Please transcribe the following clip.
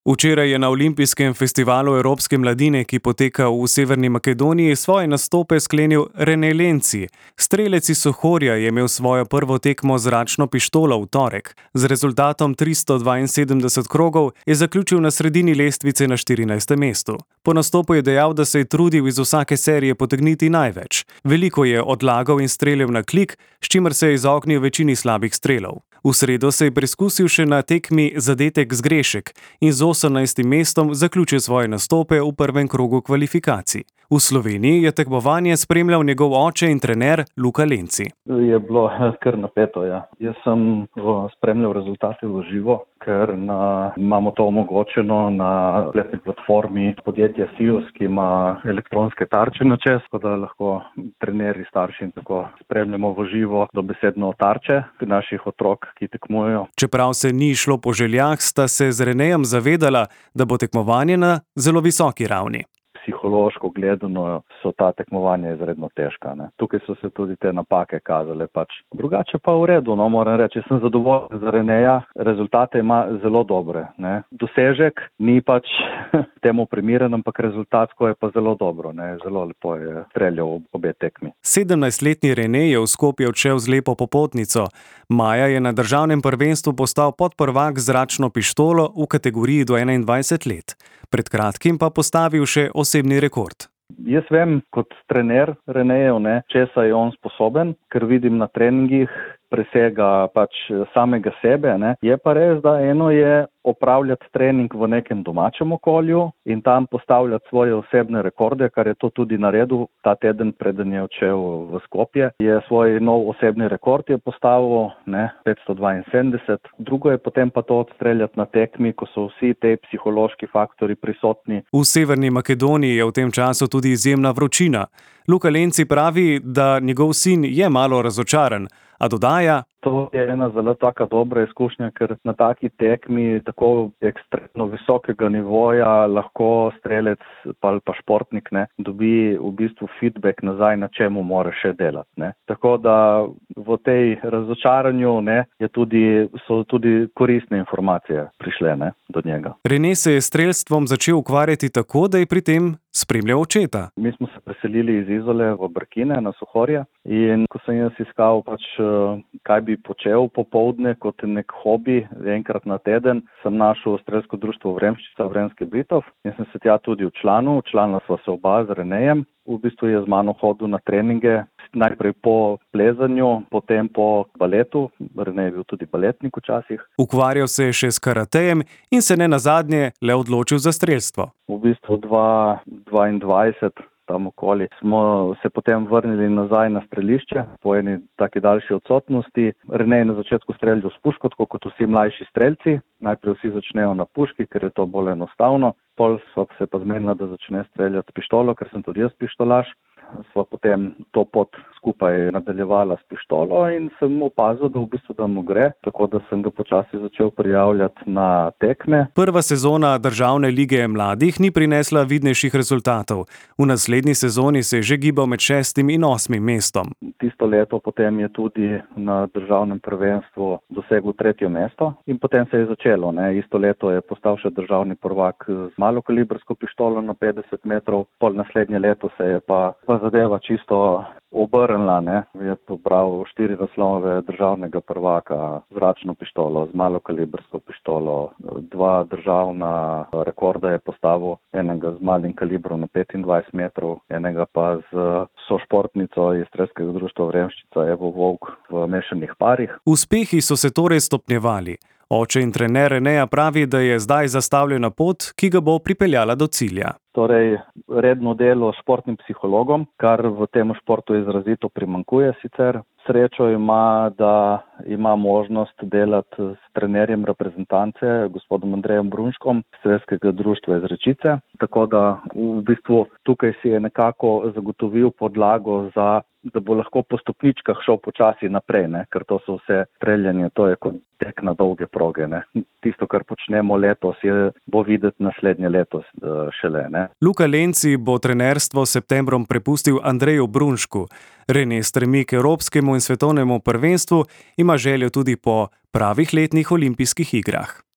Včeraj je na Olimpijskem festivalu evropske mladine, ki poteka v Severni Makedoniji, svoje nastope sklenil Rene Lenci. Strelec iz Sohorja je imel svojo prvo tekmo z zračno pištolo v torek. Z rezultatom 372 krogov je zaključil na sredini lestvice na 14. mestu. Po nastopu je dejal, da se je trudil iz vsake serije potegniti največ. Veliko je odlagal in streljal na klik, s čimer se je izognil večini slabih strelov. V sredo se je preizkusil še na tekmi zadetek zgrešek in z 18. mestom zaključil svoje nastope v prvem krogu kvalifikacij. V Sloveniji je tekmovanje spremljal njegov oče in trener Luka Lenci. Je bilo kar napeto, ja. Jaz sem spremljal rezultate v živo, ker imamo to omogočeno na spletni platformi podjetja SIOS, ki ima elektronske tarče na čez, tako da lahko trenerji, starši in tako spremljamo v živo dobesedno tarče naših otrok, ki tekmujejo. Čeprav se ni šlo po željah, sta se z Renejem zavedala, da bo tekmovanje na zelo visoki ravni. Psihološko gledano so ta tekmovanja izredno težka. Ne. Tukaj so se tudi te napake kazale. Drugače pa v redu, moram reči, sem zadovoljen za Reneja. Rezultate ima zelo dobre. Ne. Dosežek ni temu primeren, ampak rezultatsko je pa zelo dobro. Ne. Zelo lepo je streljal obe tekmi. 17-letni Rene je v Skopje odšel z lepo popotnico. Maja je na državnem prvenstvu postal podprvak z zračno pištolo v kategoriji do 21 let. Pred kratkim pa postavil še osebni rekord. Jaz vem kot trener Renejev, česa je on sposoben, ker vidim na treningih, presega samega sebe. Ne. Je pa res, da eno je opravljati trening v nekem domačem okolju in tam postavljati svoje osebne rekorde, kar je to tudi naredil ta teden, preden je odšel v Skopje. Je svoj nov osebni rekord je postavil, 572. Drugo je potem pa to odstreljati na tekmi, ko so vsi te psihološki faktori prisotni. V Severni Makedoniji je v tem času tudi izjemna vročina. Luka Lenci pravi, da njegov sin je malo razočaran, a dodaja: To je ena zelo taka dobra izkušnja, ker na taki tekmi tako ekstremno visokega nivoja lahko strelec pa športnik dobi v bistvu feedback nazaj, na čemu mora še delati. Tako da v tej razočaranju so tudi koristne informacije prišle do njega. Rene se je s strelstvom začel ukvarjati tako, da je pri tem spremljal očeta. Mi smo se preselili iz Izole v Brkine na Sohorje in ko sem jaz iskal kaj bi počel popoldne kot nek hobi, enkrat na teden, sem našel strelsko društvo Vremščica, Vremski Britov in sem se tja tudi včlanil. Včlanila sva se oba z Renejem. V bistvu je z mano hodil na treninge, najprej po plezanju, potem po baletu. Rene je bil tudi baletnik včasih. Ukvarjal se je še s karatejem in se nenazadnje le odločil za strelstvo. V bistvu 2022 tam okoli smo se potem vrnili nazaj na strelišče po eni taki daljši odsotnosti. Rene je na začetku streljal s puško, tako kot vsi mlajši strelci. Najprej vsi začnejo na puški, ker je to bolj enostavno. Pol sva se pa zmenila, da začne streljati s pištolo, ker sem tudi jaz pištolaš. Sva potem to pot skupaj nadaljevala s pištolo in sem opazil, da mu gre, tako da sem ga počasi začel prijavljati na tekme. Prva sezona Državne lige mladih ni prinesla vidnejših rezultatov. V naslednji sezoni se je že gibal med 6. in 8. mestom. Tisto leto potem je tudi na državnem prvenstvu dosegel 3. mesto in potem se je začelo. Isto leto je postal še državni prvak z malokalibrsko pištolo na 50 metrov. Pol naslednje leto se je pa zadeva čisto obrnila. Je pobral 4 naslove državnega prvaka z zračno pištolo, z malokalibrsko pištolo, 2 državna rekorda je postavil, enega z malim kalibrom na 25 metrov, enega pa z sošportnico iz strelskega društva Vremščica Evo Volk v mešanih parih. Uspehi so se torej stopnjevali. Oče in trener Reneja pravi, da je zdaj zastavljena pot, ki ga bo pripeljala do cilja. Torej, redno delo s športnim psihologom, kar v tem športu izrazito primanjkuje sicer. Srečo ima, da ima možnost delati s trenerjem reprezentance, gospodom Andrejem Brunškom, strelskega društva iz Rečice. Tako da v bistvu tukaj si je nekako zagotovil podlago da bo lahko po stopničkah šel počasi naprej, ker to so vse streljanje, to je kot tek na dolge proge. Tisto, kar počnemo letos, bo videti naslednje leto šele. Luka Lenci bo trenerstvo s septembrom prepustil Andreju Brunšku. Rene stremi k evropskemu in svetovnemu prvenstvu, ima željo tudi po pravih letnih olimpijskih igrah.